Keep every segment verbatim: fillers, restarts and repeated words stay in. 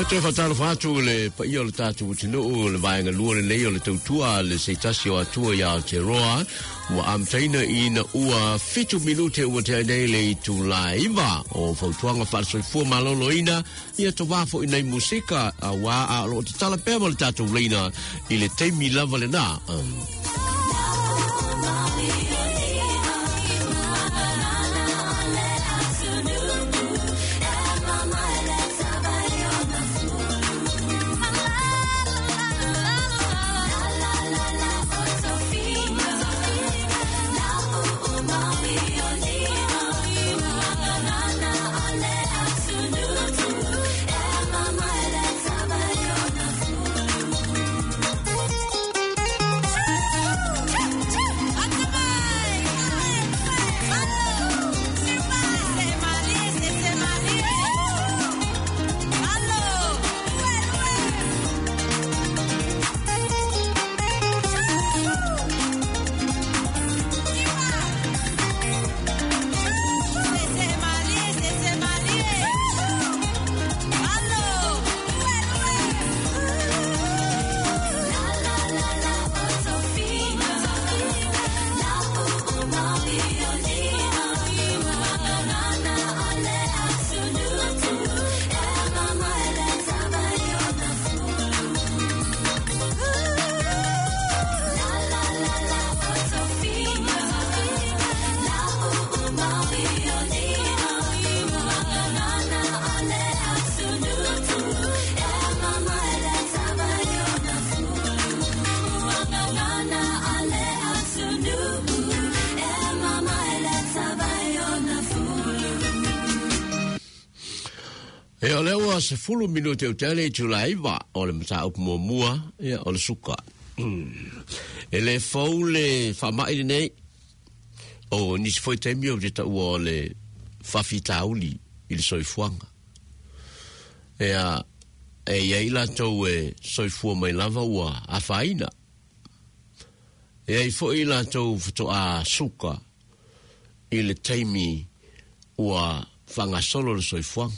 te fatalo fatu le pa io le tatu tino le vainga lua le o le tautua le se tasi o atua ya te roa wa am taina ina ua fitu minute ua te nei le tu laiva o fautuanga falso fu malolo ina ia to vafo ina musika a wa a lo te tala pe le tatu leina i le teimi lava le na E o lewa se fulu minute o tele tu laiva o le mata upu mua mua e o le suka. E le fau le whamai nei o nisi foi temi o te tau o le whawhi tauli i le soifuanga. E a e ia ila tau e soifua mai lava ua a whaina. E ai fo ila tau fito a suka i le teimi ua whangasolo le soifuanga.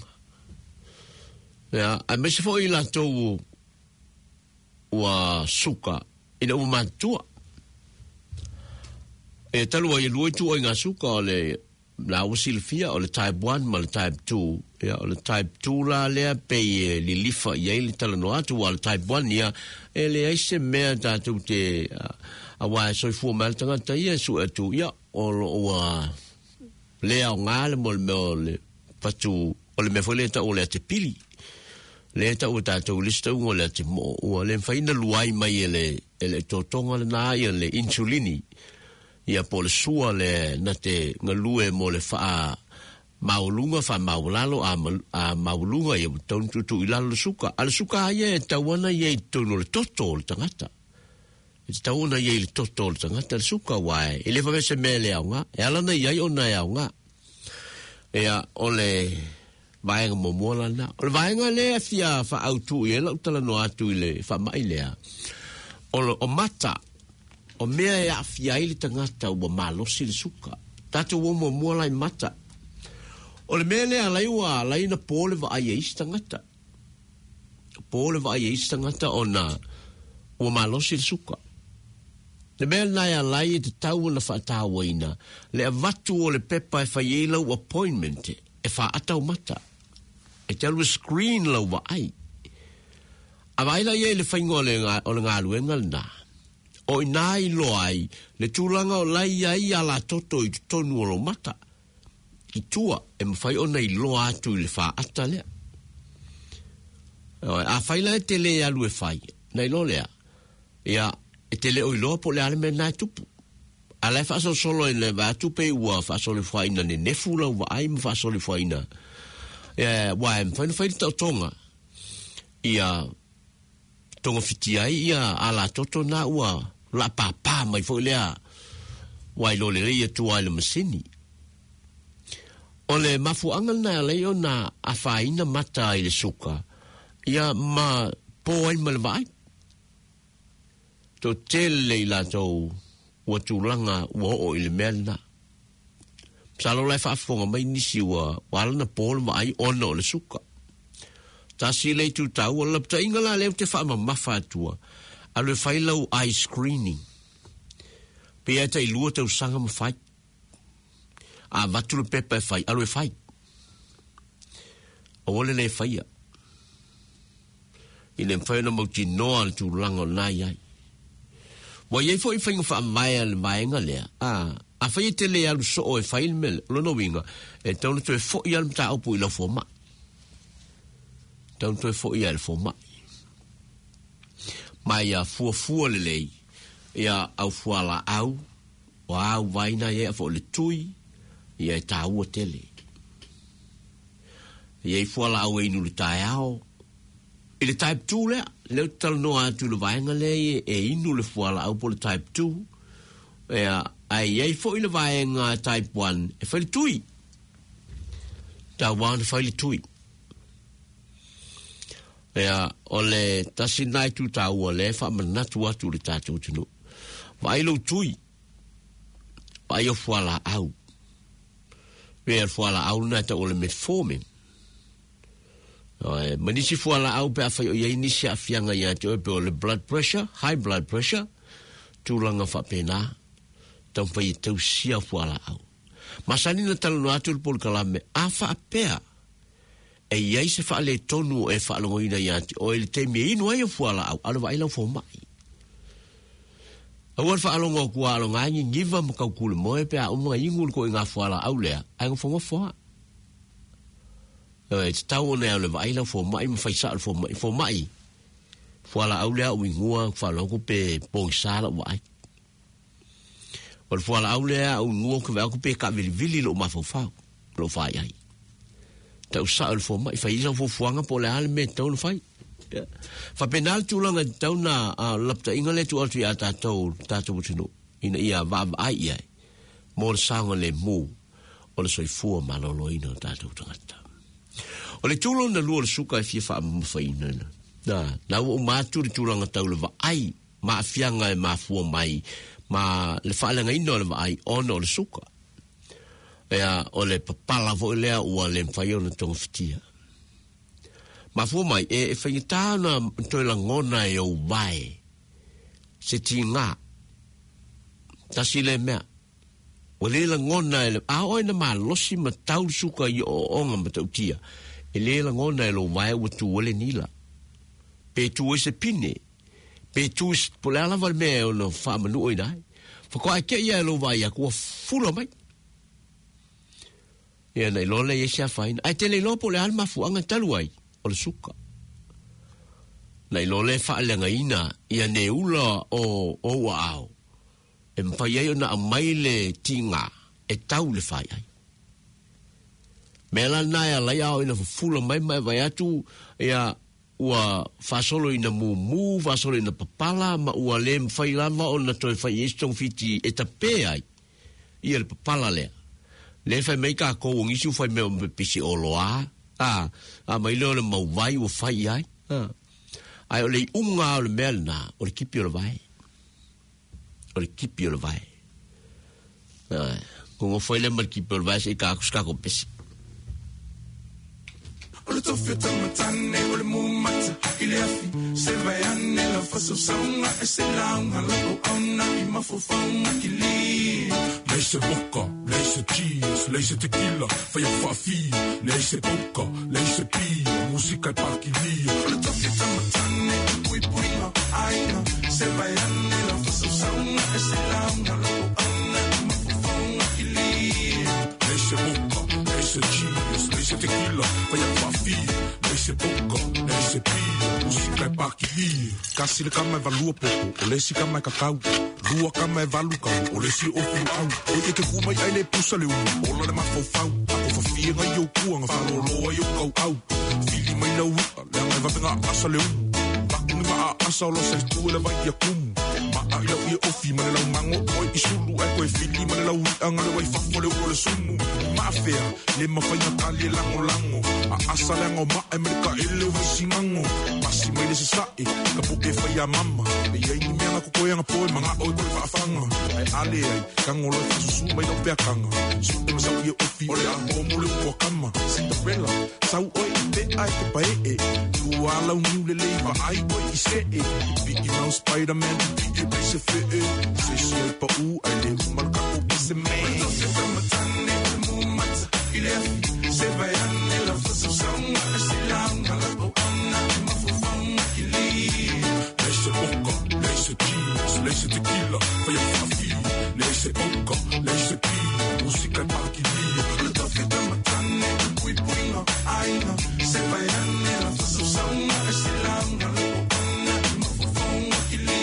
Ya, a me se fo ila tau ua suka ina ua mantua. E talu wa ilu tu o inga suka o le la usilfia o le type one ma le type two. Ya, o le type two la lea pe e li lifa ia ili tala no atu wa le type one ia e le aise mea tatu te a wa soi fu mal tanga ta ia su atu ia o ua lea o ngale mo le meo le patu o le mefole ta o le te pili. Le ta o tātou lista ungo le te mo ua le whaina luai mai e le, le totonga le nā ia le insulini ia po le sua le na te ngalue mo le wha maulunga wha maulalo a, a maulunga ia taun tutu i lalo le suka a le suka ia e tauana ia i tono le toto le tangata e tauana ia i le toto le tangata le suka wae e le whamese me le aunga e alana ia i ona e aunga e a o le vaenga mo mola na. O le vaenga le fia fa autu e la utala no atu le fa mai lea. O lo o mata o mea e a fia ili tangata ua malosi le suka. Tatu o mo mola i mata. O le mea le alai ua alai na pole va ai eis tangata. Pole va ai eis tangata o na ua malosi le suka. Le mea nai alai e te tau na fa tawa ina. Le avatu o le pepa e fa yeila u appointment e fa atau mata. E te alu screen lau wa ai. A waila ia le whaingo o le ngā luenga na. O i nā i lo ai, le tūlanga o lai ai ala toto i tonu o lo mata. I tua, e mwhai ona i lo atu i le wha ata lea. A whaila e te le alu e whai, nei lo lea. Ia, e te le o i loa po le ale me nai tupu. A lai wha solo i le wa tupe ua wha solo i whaina ne nefu lau wa ai ma wha solo i whaina. Ia, wae, mwhaina whaina tau tonga. Ia, tonga whiti ai, ia, ala toto na ua, la papa mai fo lea, wae lo le reia tu ai le masini. O le mafu angal na leo na a whaina mata i le suka, ia, ma po ai ma le vai. To tele i la tau, ua tūlanga, ua o i le melna. Salo lai whaafonga mai nisi ua wala na pōle wa ai ona o le suka. tasi le tu tau, la pta inga la leo te wha ma mafa atua, alo e whai lau eye screening, pe ai tai lua tau sanga ma whai, a vatu le pepa e whai, alo e whai, o ole le e whaia, i le mwhai na mauti noa le tu lango nai ai, wa iei fo i whainga wha mai le vaenga lea, a, a whai te le alu so o e whai le mele, lono winga, e tauna tu e fo i alu mta aupu i lau fo mai, tauna tu e fo i alu fo mai, mai a fua fua le lei, ia au fua la au, o au vaina ia fo le tui, ia e ta ua tele. Ia i fua la au e inu le tae ao, i le type two lea, leo tala noa atu le vaenga lea e inu le fua la au po le type two, ia ai ei fo i le vaenga type one, e fai le tui, ta wan fai le tui. Ia, o le tasi nai tu ta ua le, fa manatu atu le tātou tino. Vai lo tui, vai o fuala au. Vea fuala au na ta o le metformin. Manisi fuala au pe a fai o ia inisi a fianga ia te o pe o le blood pressure, high blood pressure, tūlanga fa pena, tau fai tau sia fuala au. Masani na talo no atu le pol kalame, a fa a pea, e iai se wha le tonu e wha longo ina ianti o e le teimi e inu ai o fuala au alo wa ilau fo mai awan wha alongo kua alonga ngi ngiva mkau kule moe pe a umunga ingul ko inga fuala au lea ai ngā fonga fua e te tau one au le wa ilau fo mai mwhai sa al fo mai fo mai fuala au lea ui ngua wha longo pe pong sala wa ai o le fuala au lea ui ngua kwa wea pe ka vili vili lo mafau fau lo wha ai tau sa al fo mai fa isa fo fuanga po le ale me tau no fai fa penal tu langa tau na lapta ingale tu altu ya ta tau ta tu tino ina ia va ai ia mo sanga le mu o le soi fu ma lo lo ina ta tu tata o le tulo na lu le suka fi fa mo fa ina na na o ma tu tu langa tau le va ai ma fianga ma fu mai ma le fa langa ina le va ai ono le suka ea o le papala vo lea ua le mwhaio na tonga fitia. Ma fu mai, e, e whaingita na toi la ngona e au vai, se ti ngā, tasi le mea, o le la ngona e le, a oi na maa losi ma tau suka i o onga ma tau tia, e le la ngona e lo vai ua tu ole nila, pe tu e se pine, pe tu e po le alawa le mea o na wha manu oi nai, whako a kia ia e lo vai a kua fula mai, ia nei lo le ese a faina ai te le lo po le alma fuanga talu ai o le suka nei lo le fa le ngaina ia ne ula o o au e mfai ai na mai le tinga e tau le fai ai mela na ia la ia ina fula mai mai vai atu ia ua fasolo ina mu mu fasolo ina papala ma ua le mfai lava o na toi fai estong fiti e tape ai ia le papala le le fai mai ka ko ngisi fai me o pisi o loa a a mai le mau vai o fai ai a ai o le unga o le melna o le kipi o le vai o le kipi o le vai a ko ngo foi le mal kipi o le vai se ka kuska ko pisi o le tofio tamatane o le mumata i le afi se vai ane la faso saunga e se launga la o auna i mafofaunga ki li leise boca, leise cheese, leise tequila, fai a fafi, leise boca, leise pia, musica e parchilia. Le tofie tamatane, pui pui no aina, se vai ane la faso saunga e se launga la o auna i mafofaunga ki li leise boca, leise cheese, leise tequila, fai a fafi, leise boca, leise pia, musica e parchilia. Kasi le kama e valua popo, o lesi kama e kakau. Rua kama e valu kau, o le si ofu au. O e ke kuma i aile pusa le unu, ola le mafau fau. Ako fafia ngai au kuanga, whalo loa i au kau au. Fili mai lau ua, le angai vapenga asa le unu. Baku ni maa asa o lo se tu le vai i a kumu. Maa i lau i a ofi, mane lau mango, oi i sulu. Ai koe fili, mane lau i anga le wai fafo le ua le sumu. Maa fea, le mawhai na kali e lango lango. A asalengo ma e merika ele vai singango pasi mai le se sai ka puke fai a mama e ia ni mea ko koe nga poe manga oi ko fa fanga ai ale ai kangolo fa su mai no pe kanga su te masa ye ofi ole a mo mule ko kama Cinderella sau oi te ai te pai e tu ala un le le va ai oi i se e Mickey Mouse Spider-Man e pe se fe e se se pa u ai le mal ka ko se me ile se vai anne la fosse song se la la o anna ma fu fong ili laisse poco laisse cheese laisse tequila for your coffee laisse poco laisse pino musica parchili le toffe da matane qui puino aina se vai anne la fosse song se la la o anna ma fu fong ili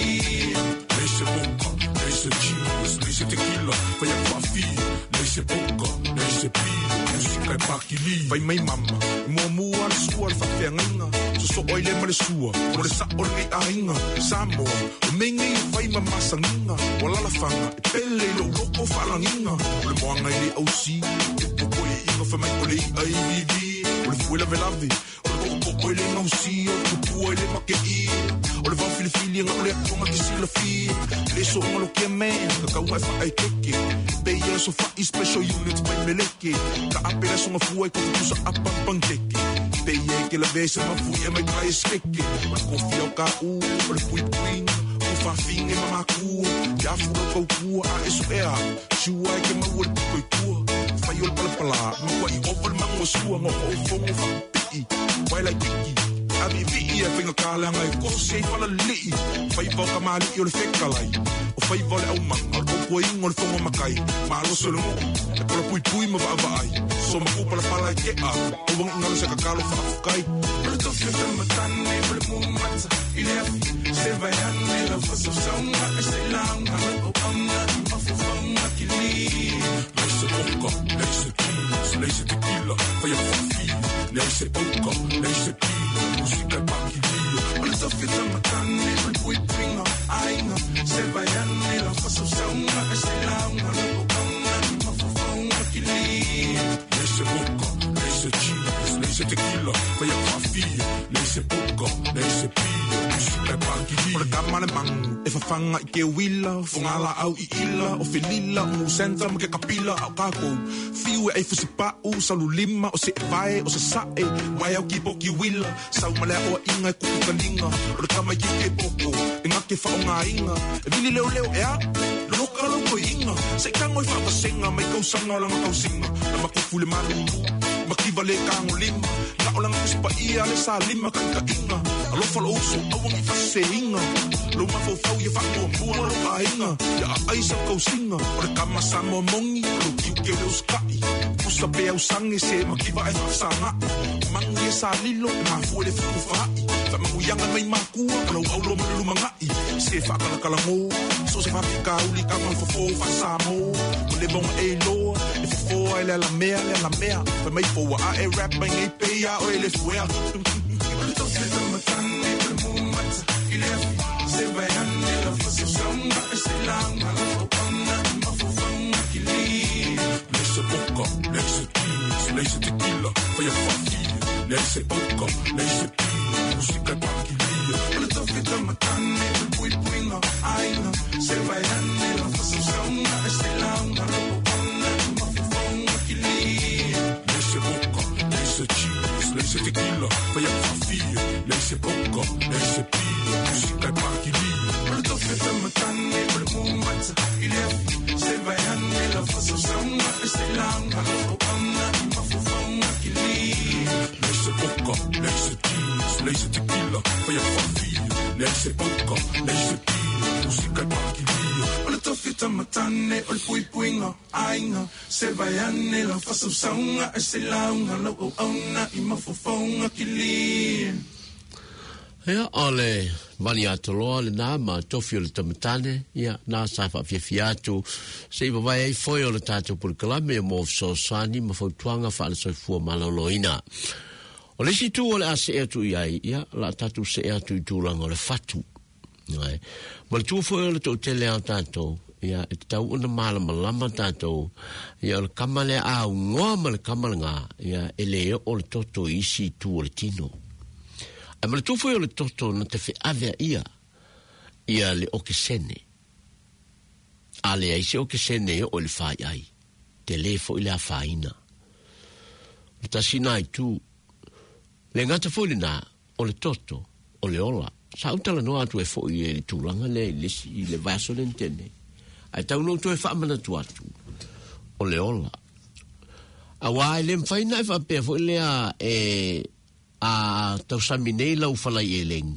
laisse poco laisse cheese laisse tequila for your coffee laisse poco laisse pino kai pakili vai mai mama mo mo al sua al fafianga so so oile male sua o le sa o le ainga samo o mengi vai mama sanginga wala la fanga pele lo loko falanginga le moanga ile o si o ko e inga fa mai o le ai vivi o le fuela velavi o le ko ile no si o pu ile makei o le va fili fili nga o le konga ki sila fi le so ngolo ke me ka ka fa ai keke be ye so fa special unit by meleke ka apela so ngafua ko sa apapang keke be ye ke la besa ma fu ye mai kai skeke ko fio ka u o le pui pui o fa finge mama ku ya fu ko ku a eso ea shua ke ma wo ko ku fa yo pala pala mo ko i over ma mo sua mo o fo mo fa pi wai la kiki abi vi e finga kala ngai ko se fala li fai vo ka mali yo le fekalai o fai vo le au manga o ko ingo le fonga makai ma lo solo mo e por pui pui ma va vai so ma ku pala pala ke a o vong ngalo se ka kalo fa kai pero to fiesta matane por mo mata ile se vai anne la fosse songa e se langa o anga ma fu fonga ki li laisse poco laisse cheese laisse tequila fai a fafi laisse poco laisse pino musica pakili ole to fiesta matane por pui pinga ainga se vai anne la fosse songa e se langa o anga ma fu fonga ki li laisse poco laisse cheese laisse tequila fai a fafi laisse poco laisse pino musica pakili ole kamale mang e fa fanga ke willa fungala au i ila o felila o senta me ke kapila au kako fiu e fu sipa u salulima o se vai o se sae wai au ki poki willa sau male o inga ku kalinga o kama ki ke poko inga ke fa nga inga e vili leo leo ea lo kalo ko inga se kango i fa senga mai ko sanga la ko singa la makufule malu makivale kango lima la ola ngispa ia le sa lima kan ka inga lo falo so awang i fa seinga lo ma fo fo ye fa mo mo lo ainga ya ai sa ko singa o kama sa mo mongi lo ki ke lo skai usa be au sangi se makiva ai fa sanga mangi sa lilo ma fo le fu fa fa mo yanga mai maku lo au lo mo lu mangai se fa kala kala mo so se fa ka uli ka mo fo fo fa sa mo le bon e lo e fo ele la mea la mea fa mai fo a e rap mai e pe ya o ele fuea to se ta matane mo mat ile se vai anne la fosse songa e se langa o anna ma fu fanga ki li laisse poco laisse cheese laisse tequila fai a fafi laisse poco laisse pino musica pakili ole to fita matane pui puinga aina se vai anne la fosse songa e se langa o anna ma fu fanga ki li laisse poco laisse cheese laisse tequila fai a fafi laisse poco laisse pino musica pakili ole to fita matane pui mata ile se vai anne la fosse songa e se langa o anna ma fu fanga ki li laisse poco laisse cheese laisse tequila fai a fafi laisse poco laisse pino musica pakili ole to fita matane ole pui puinga ainga se vai anne la fosse songa e se langa o anna ma fu fanga ki li Ia, ole, mani atoloa le nā, ma tofi o le tamatane, ia, nā saifa fiafiatu, se iwa vai ei foi o le tātou purikalame, mo so sani, ma fautuanga, fa ale soifua maloloina. O le si tu o le a se atu iai, ia, la tātou se atu i tūranga o le fatu. Ia, ma le tu foi o le tau tele au tātou, ia e tau una malama lama tātou ia o le kamale a ngoa ma le kamale ngā ia e le o le toto isi tu o le tino a ma le tufo o le toto na te whi avea ia ia le oke sene a le aise oke sene o le whai ai te le fo i le a whaina le tasina i tu le ngata fo le nā o le toto o le ola sa utala noa atu e fo i le tūlanga le i le vaso le ntene ai tau no to e fa mana tu atu o le ola a wa le mfaina e fa pe fo le a e a tau samine la u fala yeleng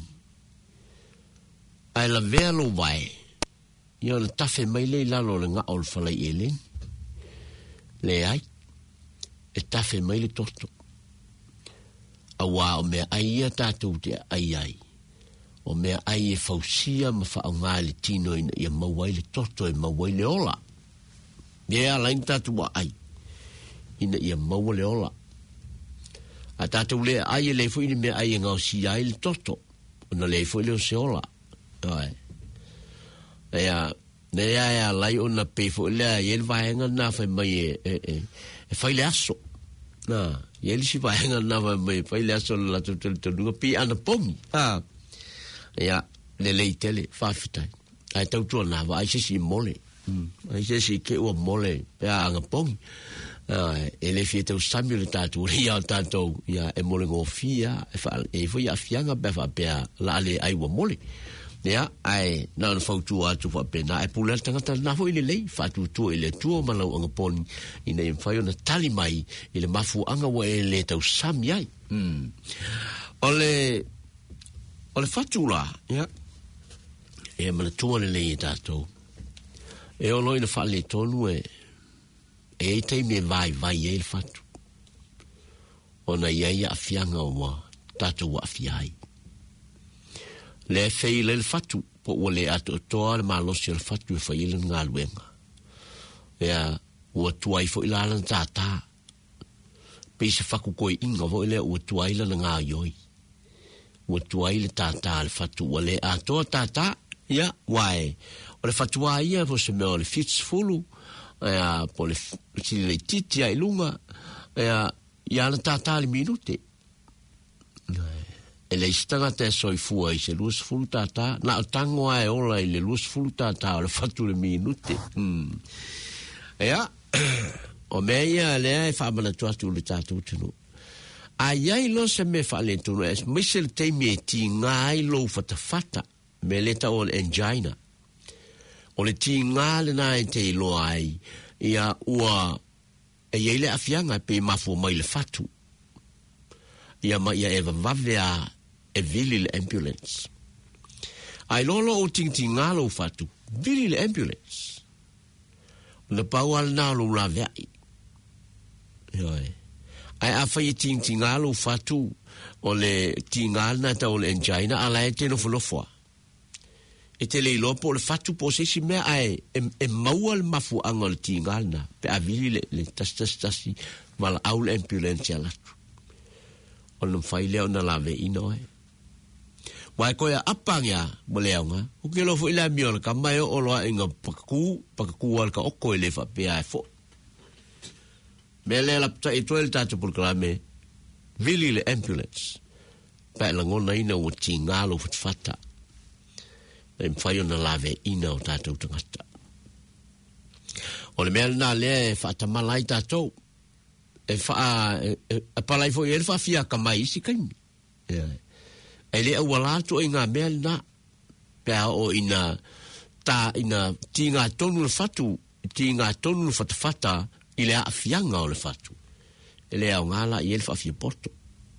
ai la velo vai yo le tafe mai le la lo le nga o fala yeleng le ai e tafe mai le toto a wa o me ai ta tu te ai ai o mea ai e fausia ma wha ngā le tino ina ia mawai le toto e mawai le ola. Mea lain tatu wa ai. Ina ia mawai le ola. A tatu le ai e leifo ina mea ai e ngau si ai le toto. Ona leifo leo se ola. Ai. Ea, nea ea lai ona peifo lea i el vaenga na fai mai e, e, e, e fai le aso. Na, i el si vaenga na fai mai fai le aso la tutelunga pi ana pongi. Ah. Ia, le lei tele, whawhitai. Ai tau tua nā, wa ai sesi mole. Ai sesi ke ua mole, pea anga pongi. E le fie tau sami le tātou, ria o tātou, ia e mole ngō fia, e fo ia fianga befa pea la ale ai ua mole. Ia, ai, nā na whautua atu wha pena, e pula tangata nā fo i le lei, whatu tua i le tua malau anga poni, ina i mwhai ona tali mai, i le mafu anga wa e le tau sami ai. O le... O le fatula, ia, e mana tua le lei e tātou. E o loi na whale tonu e, e e tei me vai, vai e le fatu. O na iai a fianga o wa, tātou wa fiai. Le fei le le fatu, po ua le ato toa le malosi le fatu e whai le ngā luenga. Ea, ua tuai fo ilalan tātā. Peise whaku koe inga vo ile ua tuai la ngā ioi. Ua tuai le tata le fatu ua le atoa tata ia wae o le fatua ia po se mea o le fitsfulu ia po le sili le titi ai lunga ia ia le tata le minute e le istanga te soifua i se luas fulu tata na o tango ai ola i le luas fulu tata o le fatu le minute ia o mea ia lea e whaamana tuatu le tata utinu ai ai lo se me fa le tu es misel te me ti ngai lo fata fata me le ta ol engina o le ti ngai na te lo ai ia ua e ile afianga pe mafu mai le fatu ia ma ia eva vavea e vili le ambulance ai lo lo o ting ting ngalo fatu vili le ambulance le pawal na lo la vei ia ai a fai ting ting alo fatu o le tingal na ta o le engina ala e teno fulofua e te le lopo le fatu po se si mea ai e, e maua le mafu anga le tingal na pe avili le, le tas tas tasi mal au le ambulance alatu o le mfai leo na lave ino e wai koia apangia mo leo nga o ke lofo ila mio le kamai o loa inga pakaku pakaku al ka oko e lefa pe ai fo Mele la pta i toel tata proclame vili le ambulance. Pa la ngona ina o tingalo fata. E mfaio na lave ina o tata utangata. O le mele na le fata malai tatou. E fa a palai fo e fa fia kamai isi kaimi. E le awalato e ngā mele na pa o ina ta ina tinga tonu le fatu tinga tonu le fata fata i le a fianga o le fatu. E le au ngala i elfa fia porto.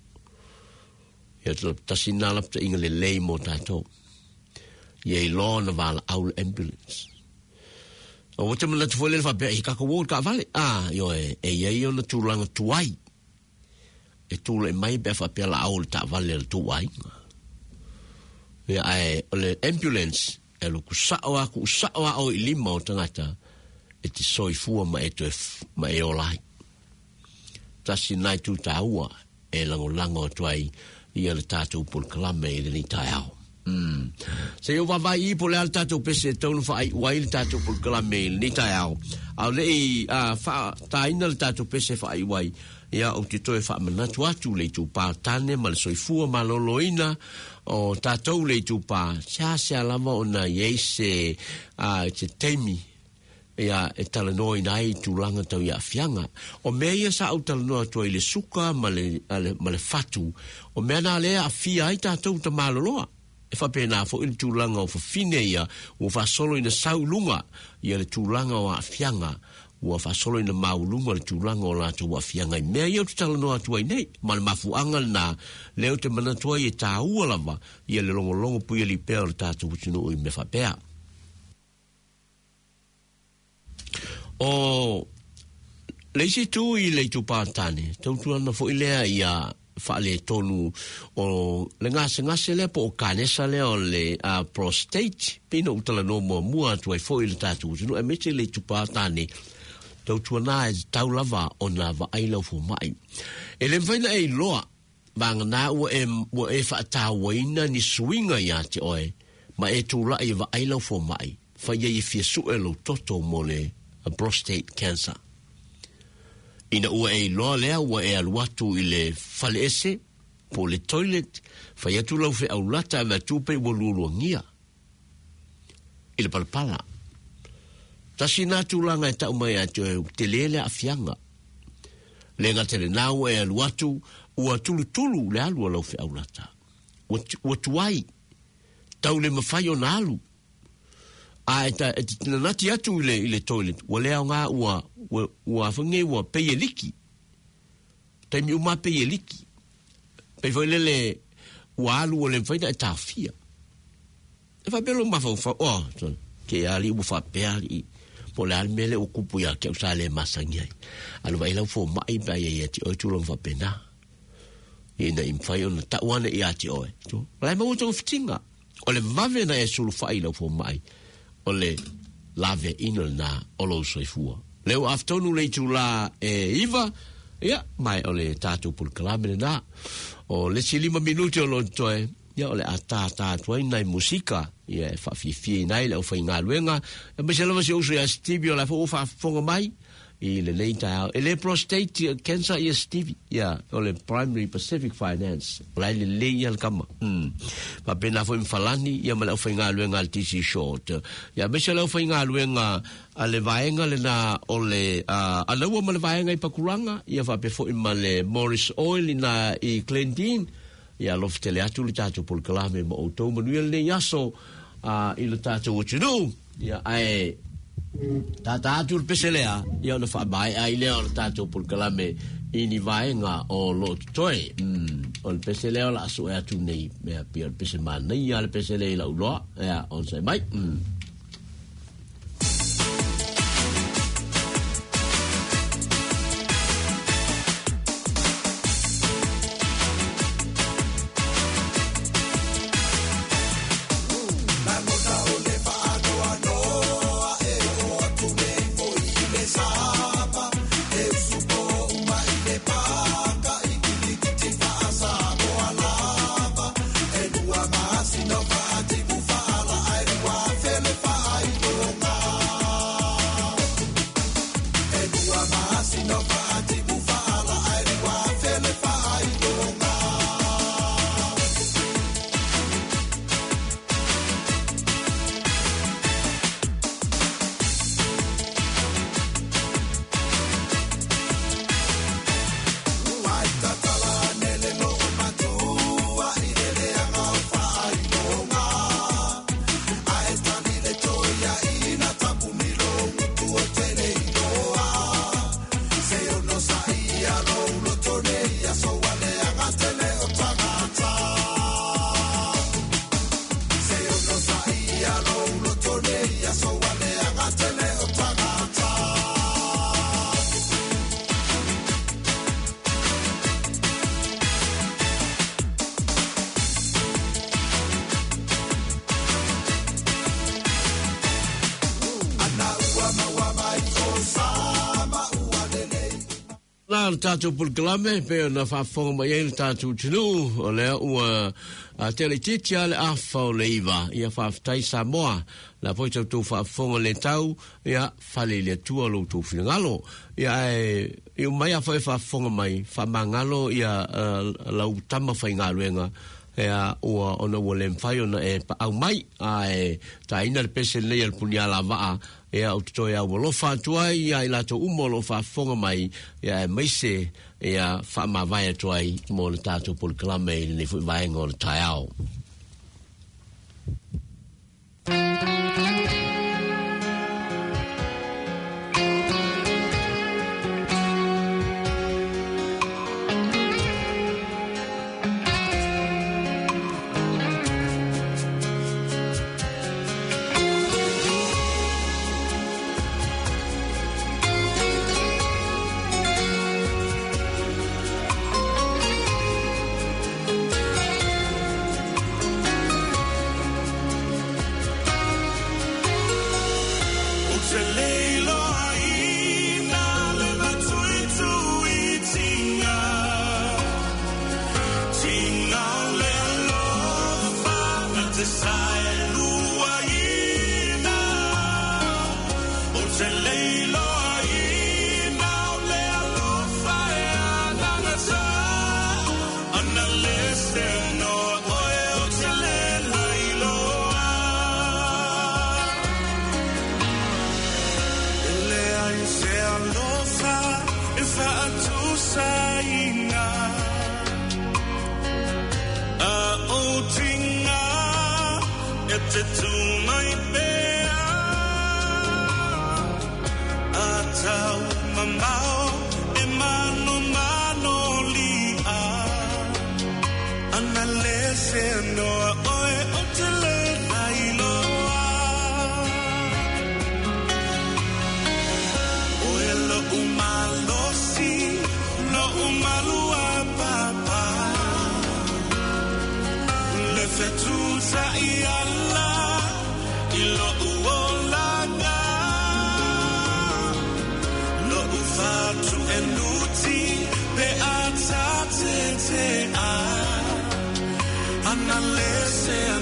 Ia tala tasina lapta inga le lei mo tātou. Ia i loa na wala au le ambulance. O wata mana tu fwele fa bea i kaka wōr ka vale. Ah, yo e, e iei o na tūlanga tuai. E tūla e mai bea fa bea la au le ta vale le tuai. Ia ai, o le ambulance, e lo kusao a kusao a o i lima o tangata. E te soifua ma e, ma e olai. Tasi nai tu taua e lango lango tuai i ale tātou pol kalame i le ni tai au. Mm. Se yo vai i po le al tatou pese tonu fa ai wai le tatou po kala mail ni tai au. Au le a fa taina le tatou pese fa ai wai. Ia o te toe fa manatu atu le tu pa tane mal soifua maloloina o tatou le tu pa sia sia lava ona yese a te temi. Ia e talanoi nai tu langa tau ia fianga. O mea ia sa au talanoa tua i le suka ma le, ma le fatu. O mea na lea a fia ai tatou ta maloloa. E fa pena fo il tūlanga o fa fine ia o fa solo ina saulunga ia le tūlanga o a fianga o fa solo ina maulunga le tūlanga o la tu a fianga i mea ia tu talanoa tua i nei ma le mafuanga na leo te manatua i e tā ua lava ia le longo longo pui li pēr le tātou utinu o i me fa pēr. O leisi tu i le tu pātane tau tuana fo ilea ia fa le tonu o le ngase ngase le po o kanesa le o le uh, prostate pino utala no mo mua tu ai foi le tatu no e mete le tu patane tau tuana e tau lava o na va ai lo fu mai e le faina e loa bang na o e o e fa ta waina ni swinga ya te oi ma e tu la e va ai lo fu mai fa ye i fi su e lo toto mo le a prostate cancer. Ina ua e loa lea ua e aluatu i le fale ese po le toilet fai atu lau fe au lata me tupe ua luoluangia i le palapala tasi nā tūlanga e tau mai atu e te lele a fianga le ngate le nā ua e aluatu ua tulu tulu le alua lau fe au lata ua tuai tau le mawhai o nā alu a e ta e tina nati atu i le, i le toilet ua lea o ngā ua ua, ua whange ua peie liki taimi uma peie liki pei whai lele ua alu o le mwhaina e tāwhia e whai belo mawhau whau oh, so, ke ali ua wha peali po le ali mele o kupu ia ke usa le masangi ai alu vai lau fo mai bai e ati oi tūlang wha pena i na imwhai o na tauana i ati oi so, lai mau tau fitinga o le vave na e sulu whai lau fo mai o le lave ino na olo soifua. Leo aftonu le tu la e iva, ia, mai o le tātou pulkalame na, o le si lima minuti o lo toe, ia o le ata ata tuai nai musika, ia e whawhiwhi nai le o whai ngā luenga, e me se lama se usu ia Stevie o la wha uwha whonga mai, i le leita au, e le prostate cancer ia Stevie, ia, o le Primary Pacific Finance, o lai le le ia le kama, hmm, pa pena fo imfalani, ia ma le au whai ngā luenga al T C Short, ia, me se le au whai ngā luenga a le vaenga le na o le, uh, a laua ma le vaenga i Pakuranga, ia wha pe fo ima le Morris Oil i na i Glendine, ia lof tele atu le tātou polkalame ma o tau manuel le yaso, uh, i le tātou utinu, ia, ai, tata atu peselea ia na fa bai ai le o tato por kalame ini vaenga o lo toe mm o peselea la so atu nei me pia pesema nei al peselea la ulo ia on sai mai mm Feel it. le tātou pulkalame, pe na whaafonga mai e le tātou tinu, o lea ua a te le titia le awha o le iwa, ia whaaftai Samoa, la poi tau tau whaafonga le tau, ia whale le tua lo tau whingalo, ia e, ia mai a whae whaafonga mai, whamangalo ia lau tama whaingaluenga, ea ua ona ua le mwhai ona e pa au mai, a e ta ina le pese nei al punia la waa, ea o tito ea ua lofa atuai, ia i lato umo lofa fonga mai, ea e meise, ea wha ma vai atuai, mo le tātou polikalame, i le fui vaenga o le tai au. Analese